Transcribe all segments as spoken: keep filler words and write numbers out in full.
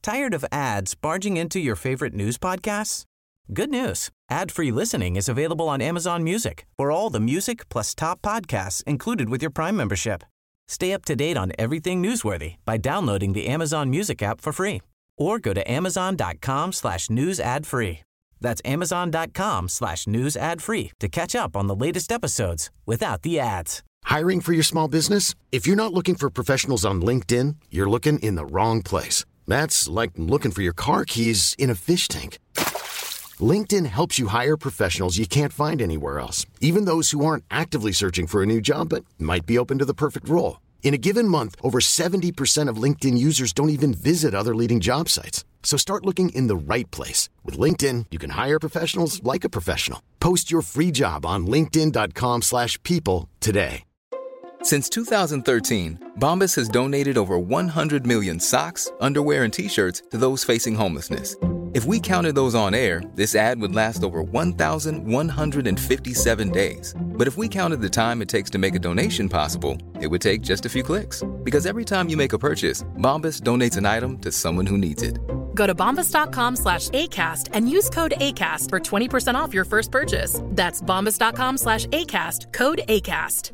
Tired of ads barging into your favorite news podcasts? Good news. Ad-free listening is available on Amazon Music for all the music plus top podcasts included with your Prime membership. Stay up to date on everything newsworthy by downloading the Amazon Music app for free or go to amazon.com slash news ad free. That's amazon.com slash news ad free to catch up on the latest episodes without the ads. Hiring for your small business? If you're not looking for professionals on LinkedIn, you're looking in the wrong place. That's like looking for your car keys in a fish tank. LinkedIn helps you hire professionals you can't find anywhere else, even those who aren't actively searching for a new job but might be open to the perfect role. In a given month, over seventy percent of LinkedIn users don't even visit other leading job sites. So start looking in the right place. With LinkedIn, you can hire professionals like a professional. Post your free job on linkedin.com slash people today. Since two thousand thirteen, Bombas has donated over one hundred million socks, underwear, and T-shirts to those facing homelessness. If we counted those on air, this ad would last over one thousand one hundred fifty-seven days. But if we counted the time it takes to make a donation possible, it would take just a few clicks. Because every time you make a purchase, Bombas donates an item to someone who needs it. Go to bombas.com slash ACAST and use code ACAST for twenty percent off your first purchase. That's bombas.com slash ACAST, code ACAST.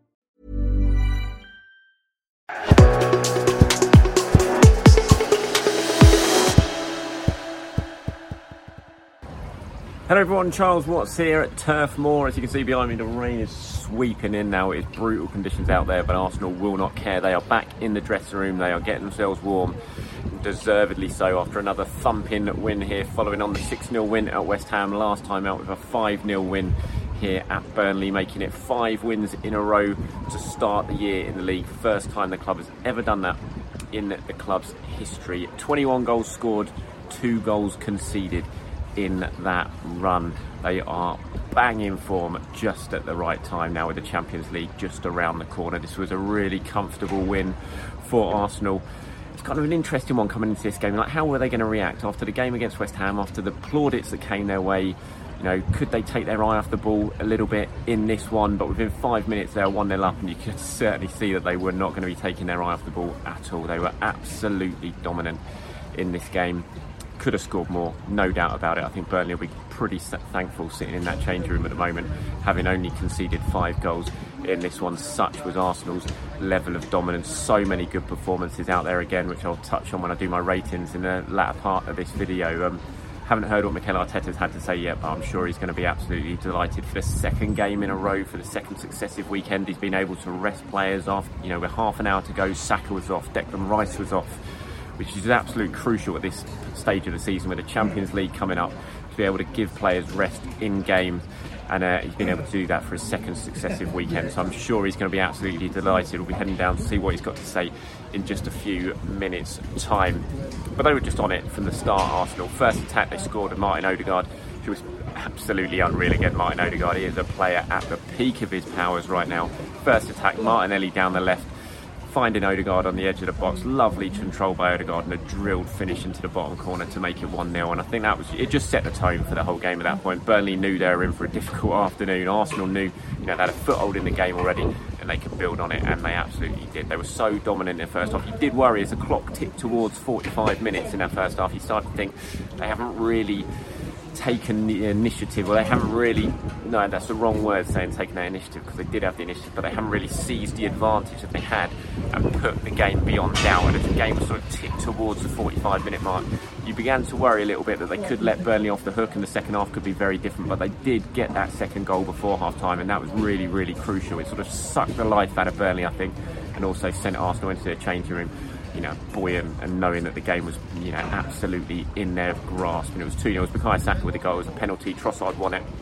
Hello everyone, Charles Watts here at Turf Moor. As you can see behind me, the rain is sweeping in now. It is brutal conditions out there, but Arsenal will not care. They are back in the dressing room. They are getting themselves warm, deservedly so, after another thumping win here, following on the six nil win at West Ham last time out with a five nil win here at Burnley, making it five wins in a row to start the year in the league. First time the club has ever done that in the club's history. twenty-one goals scored, two goals conceded in that run. They are banging form just at the right time now with the Champions League just around the corner. This was a really comfortable win for Arsenal. It's kind of an interesting one coming into this game. Like, how were they going to react after the game against West Ham, after the plaudits that came their way? You know, could they take their eye off the ball a little bit in this one? But within five minutes they were one nil up, and you could certainly see that they were not going to be taking their eye off the ball at all. They were absolutely dominant in this game. Could have scored more, no doubt about it. I think Burnley will be pretty thankful sitting in that change room at the moment, having only conceded five goals in this one. Such was Arsenal's level of dominance. So many good performances out there again, which I'll touch on when I do my ratings in the latter part of this video. Um, haven't heard what Mikel Arteta's had to say yet, but I'm sure he's going to be absolutely delighted for the second game in a row, for the second successive weekend. He's been able to rest players off. You know, with half an hour to go, Saka was off, Declan Rice was off, which is absolutely crucial at this stage of the season with the Champions League coming up, to be able to give players rest in game, and uh, he's been able to do that for his second successive weekend. So I'm sure he's going to be absolutely delighted. We'll be heading down to see what he's got to say in just a few minutes' time. But they were just on it from the start, Arsenal. First attack they scored with Martin Odegaard, who was absolutely unreal again. Martin Odegaard, he is a player at the peak of his powers right now. First attack, Martinelli down the left, finding Odegaard on the edge of the box. Lovely control by Odegaard and a drilled finish into the bottom corner to make it one nil. And I think that was, it just set the tone for the whole game at that point. Burnley knew they were in for a difficult afternoon. Arsenal knew, you know, they had a foothold in the game already and they could build on it, and they absolutely did. They were so dominant in the first half. You did worry as the clock ticked towards forty-five minutes in that first half. You started to think they haven't really taken the initiative, or they haven't really, no, that's the wrong word saying taken their initiative, because they did have the initiative, but they haven't really seized the advantage that they had and put the game beyond doubt. And as the game was sort of ticked towards the forty-five minute mark, you began to worry a little bit that they could let Burnley off the hook and the second half could be very different. But they did get that second goal before half time, and that was really, really crucial. It sort of sucked the life out of Burnley, I think, and also sent Arsenal into their changing room, you know, buoyant and knowing that the game was, you know, absolutely in their grasp. And it was two nil. It was Bukayo Saka with the goal. It was a penalty. Trossard won it.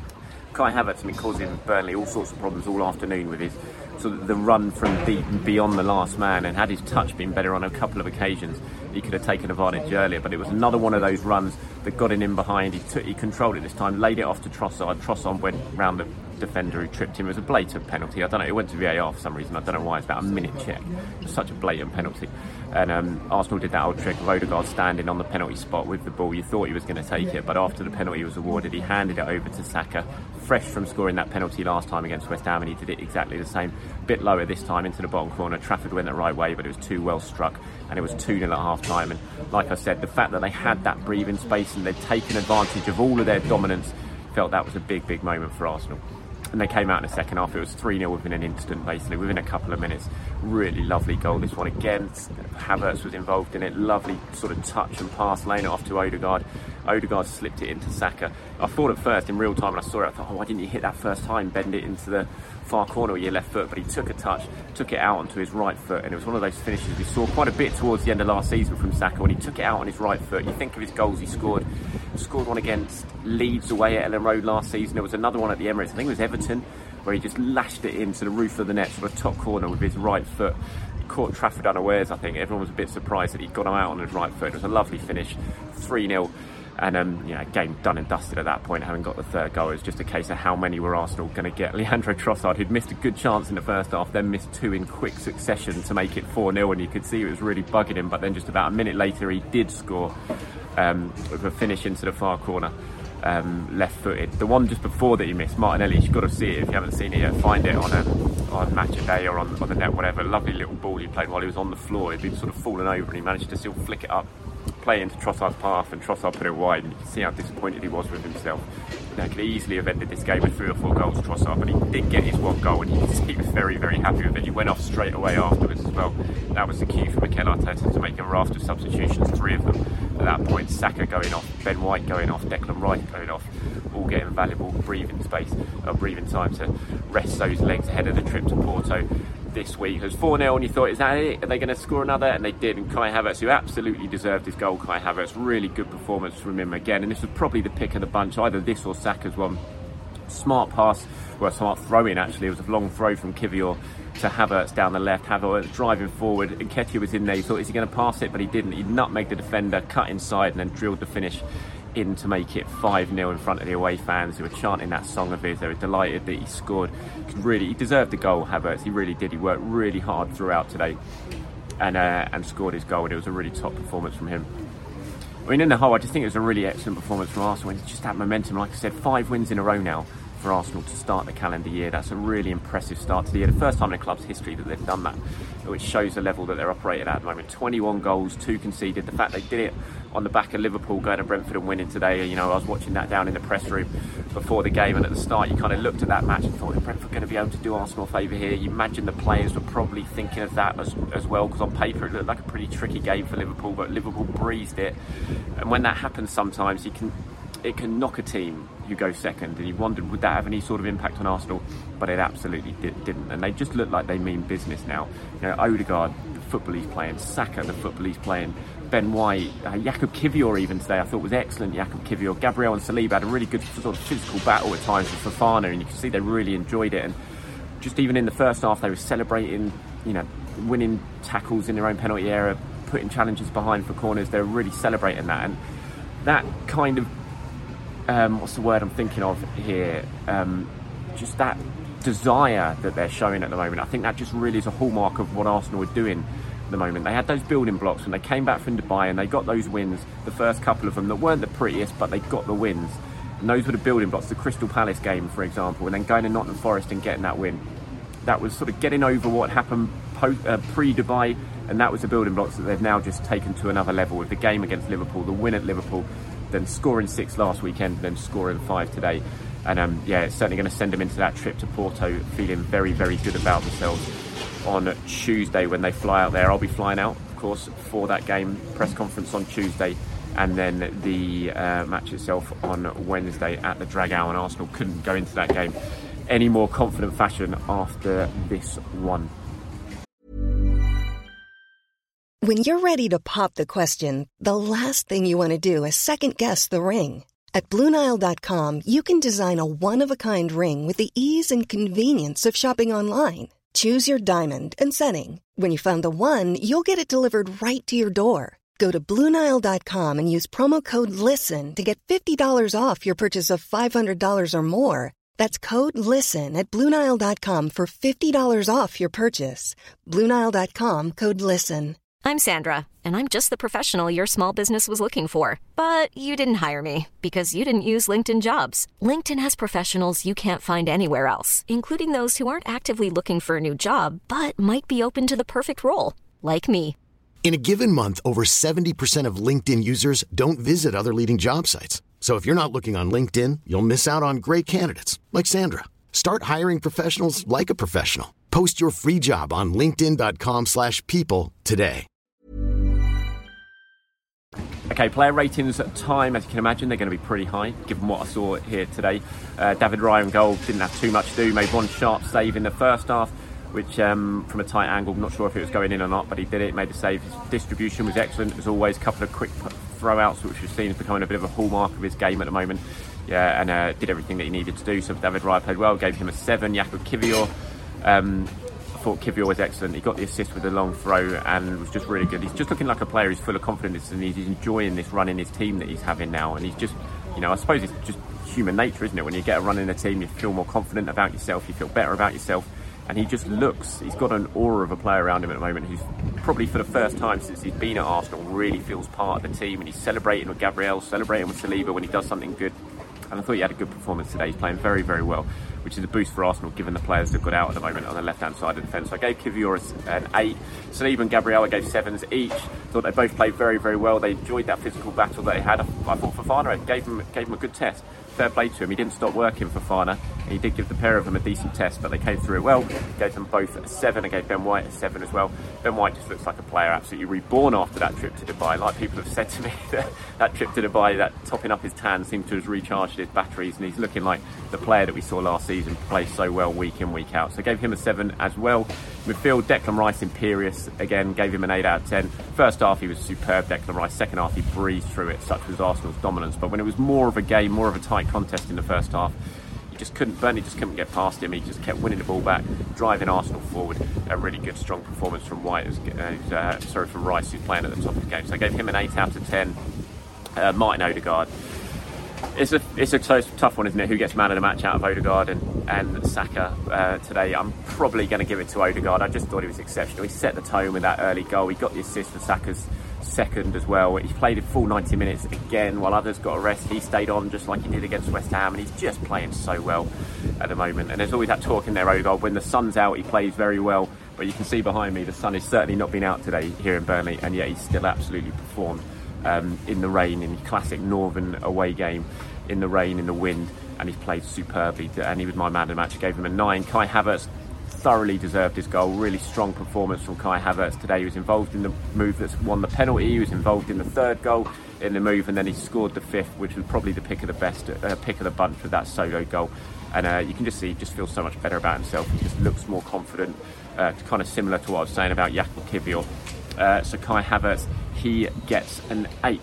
Kai Havertz been causing Burnley all sorts of problems all afternoon with his sort of the run from deep and beyond the last man, and had his touch been better on a couple of occasions, he could have taken advantage earlier. But it was another one of those runs that got him in behind. He took, he controlled it this time, laid it off to Trossard. Trossard went round the defender who tripped him. It was a blatant penalty. I don't know, it went to V A R for some reason. I don't know why. It's about a minute check. It was such a blatant penalty. And um, Arsenal did that old trick of Odegaard standing on the penalty spot with the ball. You thought he was going to take it, but after the penalty was awarded, he handed it over to Saka, fresh from scoring that penalty last time against West Ham, and he did it exactly the same. Bit lower this time into the bottom corner. Trafford went the right way, but it was too well struck, and it was two nil at half time. And like I said, the fact that they had that breathing space and they'd taken advantage of all of their dominance, felt that was a big, big moment for Arsenal. And they came out in the second half. It was three nil within an instant, basically, within a couple of minutes. Really lovely goal, this one. Again, Havertz was involved in it. Lovely sort of touch and pass, laying it off to Odegaard. Odegaard slipped it into Saka. I thought at first, in real time, when I saw it, I thought, oh, why didn't you hit that first time, bend it into the far corner with your left foot? But he took a touch, took it out onto his right foot, and it was one of those finishes we saw quite a bit towards the end of last season from Saka, when he took it out on his right foot. You think of his goals he scored. Scored one against Leeds away at Ellen Road last season. There was another one at the Emirates, I think it was Everton, where he just lashed it into the roof of the net, sort of top corner with his right foot. Caught Trafford unawares, I think. Everyone was a bit surprised that he'd got him out on his right foot. It was a lovely finish, three nil. And um, you know, game done and dusted at that point, having got the third goal. It was just a case of how many were Arsenal going to get. Leandro Trossard, who'd missed a good chance in the first half, then missed two in quick succession to make it four nil, and you could see it was really bugging him. But then just about a minute later, he did score um, with a finish into the far corner. Um, left-footed. The one just before that he missed, Martinelli, you've got to see it if you haven't seen it yet. Find it on a, on Match a Day or on, on the net, whatever. Lovely little ball he played while he was on the floor. He'd been sort of fallen over and he managed to still flick it up, play into Trossard's path, and Trossard put it wide, and you can see how disappointed he was with himself. You know, he could easily have ended this game with three or four goals, Trossard, but he did get his one goal, and you can see he was very, very happy with it. He went off straight away afterwards as well. That was the cue for Mikel Arteta to make a raft of substitutions, three of them at that point. Saka going off, Ben White going off, Declan Rice going off, all getting valuable breathing space, or breathing time to rest those legs ahead of the trip to Porto this week. It was four nil, and you thought, is that it? Are they going to score another? And they did. And Kai Havertz, who absolutely deserved his goal, Kai Havertz, really good performance from him again. And this was probably the pick of the bunch, either this or Saka's one. Smart pass, well, smart throw in actually. It was a long throw from Kivior to Havertz down the left. Havertz driving forward. Nketiah was in there. He thought, is he going to pass it? But he didn't. He nutmegged the defender, cut inside, and then drilled the finish in to make it five nil in front of the away fans, who were chanting that song of his. They were delighted that he scored. Really, he deserved the goal, Havertz. He really did. He worked really hard throughout today and uh, and scored his goal. And it was a really top performance from him. I mean, in the whole, I just think it was a really excellent performance from Arsenal. It's just that momentum. Like I said, five wins in a row now for Arsenal to start the calendar year. That's a really impressive start to the year. The first time in the club's history that they've done that, which shows the level that they're operating at at the moment. twenty-one goals, two conceded. The fact they did it on the back of Liverpool going to Brentford and winning today. You know, I was watching that down in the press room before the game, and at the start you kind of looked at that match and thought, are Brentford going to be able to do Arsenal a favour here? You imagine the players were probably thinking of that as, as well, because on paper it looked like a pretty tricky game for Liverpool, but Liverpool breezed it. And when that happens sometimes, you can it can knock a team who goes second, and you wondered, would that have any sort of impact on Arsenal? But it absolutely did, didn't, and they just look like they mean business now. You know, Odegaard, the football he's playing, Saka, the football he's playing, Ben White, uh, Jakub Kivior even today I thought was excellent. Jakub Kivior, Gabriel and Saliba had a really good sort of physical battle at times with Fofana, and you can see they really enjoyed it. And just even in the first half, they were celebrating, you know, winning tackles in their own penalty area, putting challenges behind for corners. They were really celebrating that, and that kind of Um, what's the word I'm thinking of here? Um, just that desire that they're showing at the moment. I think that just really is a hallmark of what Arsenal were doing at the moment. They had those building blocks when they came back from Dubai, and they got those wins, the first couple of them that weren't the prettiest, but they got the wins. And those were the building blocks. The Crystal Palace game, for example, and then going to Nottingham Forest and getting that win. That was sort of getting over what happened post, uh, pre-Dubai, and that was the building blocks that they've now just taken to another level with the game against Liverpool, the win at Liverpool, then scoring six last weekend, then scoring five today. And um, yeah, it's certainly going to send them into that trip to Porto feeling very, very good about themselves on Tuesday when they fly out there. I'll be flying out, of course, for that game, press conference on Tuesday, and then the uh, match itself on Wednesday at the Dragao. And Arsenal couldn't go into that game any more confident fashion after this one. When you're ready to pop the question, the last thing you want to do is second-guess the ring. At Blue Nile dot com, you can design a one-of-a-kind ring with the ease and convenience of shopping online. Choose your diamond and setting. When you find the one, you'll get it delivered right to your door. Go to Blue Nile dot com and use promo code LISTEN to get fifty dollars off your purchase of five hundred dollars or more. That's code LISTEN at Blue Nile dot com for fifty dollars off your purchase. Blue Nile dot com, code LISTEN. I'm Sandra, and I'm just the professional your small business was looking for. But you didn't hire me because you didn't use LinkedIn Jobs. LinkedIn has professionals you can't find anywhere else, including those who aren't actively looking for a new job, but might be open to the perfect role, like me. In a given month, over seventy percent of LinkedIn users don't visit other leading job sites. So if you're not looking on LinkedIn, you'll miss out on great candidates like Sandra. Start hiring professionals like a professional. Post your free job on linkedin dot com slash people today. Okay, player ratings at time, as you can imagine, they're going to be pretty high, given what I saw here today. Uh, David Raya in goal, didn't have too much to do, made one sharp save in the first half, which um, from a tight angle, I'm not sure if it was going in or not, but he did it, made a save. His distribution was excellent, as always, a couple of quick throw-outs, which we've seen is becoming a bit of a hallmark of his game at the moment. Yeah, and uh, did everything that he needed to do, so David Raya played well, gave him a seven. Jakub Kiwior, um, I thought Kiwior was excellent. He got the assist with a long throw and was just really good. He's just looking like a player who's full of confidence, and he's enjoying this run in his team that he's having now. And he's just, you know, I suppose it's just human nature, isn't it? When you get a run in a team, you feel more confident about yourself, you feel better about yourself. And he just looks, he's got an aura of a player around him at the moment who's probably for the first time since he's been at Arsenal really feels part of the team, and he's celebrating with Gabriel, celebrating with Saliba when he does something good. And I thought he had a good performance today. He's playing very, very well, which is a boost for Arsenal given the players they've got out at the moment on the left-hand side of the defence. So I gave Kiwior an eight. Saliba and Gabriel I gave sevens each. Thought they both played very, very well. They enjoyed that physical battle that they had. I thought Fofana gave him, gave him a good test. Fair play to him. He didn't stop working for Fofana. He did give the pair of them a decent test, but they came through it well. Gave them both a seven. I gave Ben White a seven as well. Ben White just looks like a player absolutely reborn after that trip to Dubai. Like people have said to me, that, that trip to Dubai, that topping up his tan seemed to have recharged his batteries, and he's looking like the player that we saw last season play so well week in, week out. So I gave him a seven as well. Midfield, Declan Rice, imperious. Again, gave him an eight out of ten. First half, he was superb, Declan Rice. Second half, he breezed through it. Such was Arsenal's dominance. But when it was more of a game, more of a tight contest in the first half, he just couldn't, Burnley just couldn't get past him. He just kept winning the ball back, driving Arsenal forward. A really good, strong performance from White, uh, uh, sorry, from Rice, who's playing at the top of the game. So I gave him an eight out of ten. Uh, Martin Odegaard. It's a it's a tough one, isn't it? Who gets man of the match out of Odegaard and, and Saka uh, today? I'm probably going to give it to Odegaard. I just thought he was exceptional. He set the tone with that early goal. He got the assist for Saka's second as well. He played a full ninety minutes again while others got a rest. He stayed on just like he did against West Ham, and he's just playing so well at the moment. And there's always that talk in there, Odegaard. When the sun's out, he plays very well. But you can see behind me, the sun has certainly not been out today here in Burnley, and yet he's still absolutely performed. Um, in the rain, in the classic northern away game, in the rain, in the wind, and he's played superbly, and he was my man of the match. I gave him a nine. Kai Havertz thoroughly deserved his goal. Really strong performance from Kai Havertz today. He was involved in the move that's won the penalty. He was involved in the third goal in the move, and then he scored the fifth, which was probably the pick of the best, uh, pick of the bunch with that solo goal. And uh, you can just see he just feels so much better about himself. He just looks more confident, uh, kind of similar to what I was saying about Jakub Kiwior. Uh, so Kai Havertz, he gets an eight.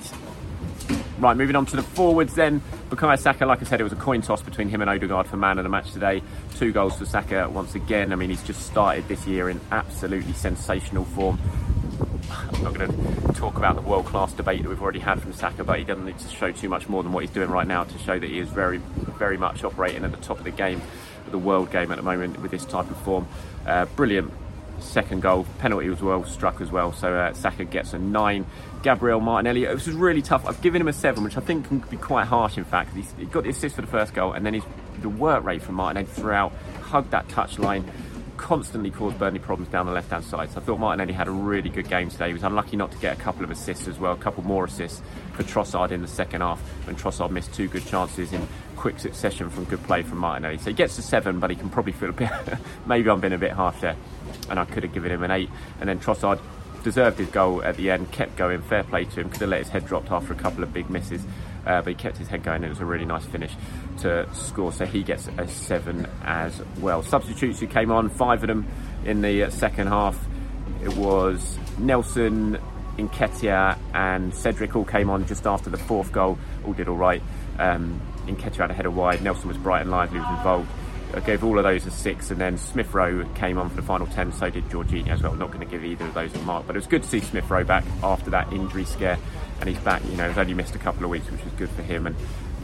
Right, moving on to the forwards then. Bukayo Saka, like I said, it was a coin toss between him and Odegaard for man of the match today. Two goals for Saka once again. I mean, he's just started this year in absolutely sensational form. I'm not going to talk about the world-class debate that we've already had from Saka, but he doesn't need to show too much more than what he's doing right now to show that he is very, very much operating at the top of the game, the world game at the moment with this type of form. Uh, brilliant. Second goal, penalty was well struck as well, so uh, Saka gets a nine. Gabriel Martinelli, it was really tough. I've given him a seven, which I think can be quite harsh in fact. He's, he got the assist for the first goal, and then his, the work rate from Martinelli throughout, hugged that touch line, constantly caused Burnley problems down the left hand side. So I thought Martinelli had a really good game today. He was unlucky not to get a couple of assists as well, a couple more assists for Trossard in the second half, when Trossard missed two good chances in quick succession from good play from Martinelli. So he gets a seven, but he can probably feel a bit maybe I'm being a bit harsh there, and I could have given him an eight. And then Trossard deserved his goal at the end, kept going, fair play to him, could have let his head drop after a couple of big misses, uh, but he kept his head going, and it was a really nice finish to score. So he gets a seven as well. Substitutes who came on, five of them in the second half. It was Nelson, Nketiah and Cedric all came on just after the fourth goal, all did all right. um, Nketiah had a header wide, Nelson was bright and lively, was involved. I gave all of those a six, and then Smith Rowe came on for the final ten, so did Jorginho as well. Not going to give either of those a mark, but it was good to see Smith Rowe back after that injury scare, and he's back. You know, he's only missed a couple of weeks, which was good for him, and you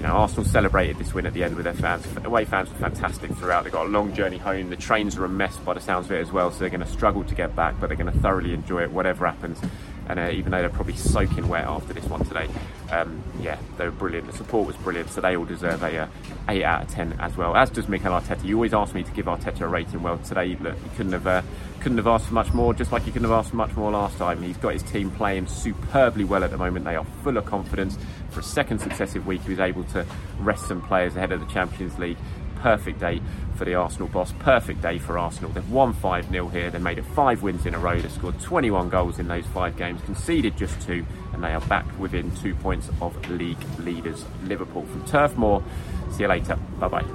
You know, Arsenal celebrated this win at the end with their fans. Away fans were fantastic throughout. They've got a long journey home. The trains are a mess by the sounds of it as well, so they're going to struggle to get back, but they're going to thoroughly enjoy it, whatever happens. And uh, even though they're probably soaking wet after this one today, um, yeah, they were brilliant. The support was brilliant, so they all deserve a uh, eight out of ten as well, as does Mikel Arteta. You always ask me to give Arteta a rating. Well, today, look, you couldn't have uh, couldn't have asked for much more, just like you couldn't have asked for much more last time. He's got his team playing superbly well at the moment. They are full of confidence. For a second successive week, he was able to rest some players ahead of the Champions League. Perfect day for the Arsenal boss, perfect day for Arsenal. They've won five nil here, they made it five wins in a row, they've scored twenty-one goals in those five games, conceded just two, and they are back within two points of league leaders Liverpool. From Turf Moor, see you later, bye bye.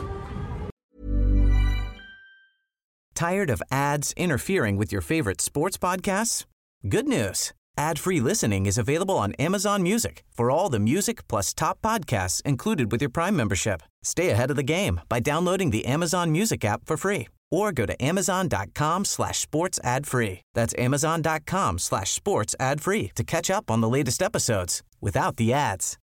Tired of ads interfering with your favorite sports podcasts? Good news. Ad-free listening is available on Amazon Music for all the music plus top podcasts included with your Prime membership. Stay ahead of the game by downloading the Amazon Music app for free or go to amazon.com slash sports ad free. That's amazon.com slash sports ad free to catch up on the latest episodes without the ads.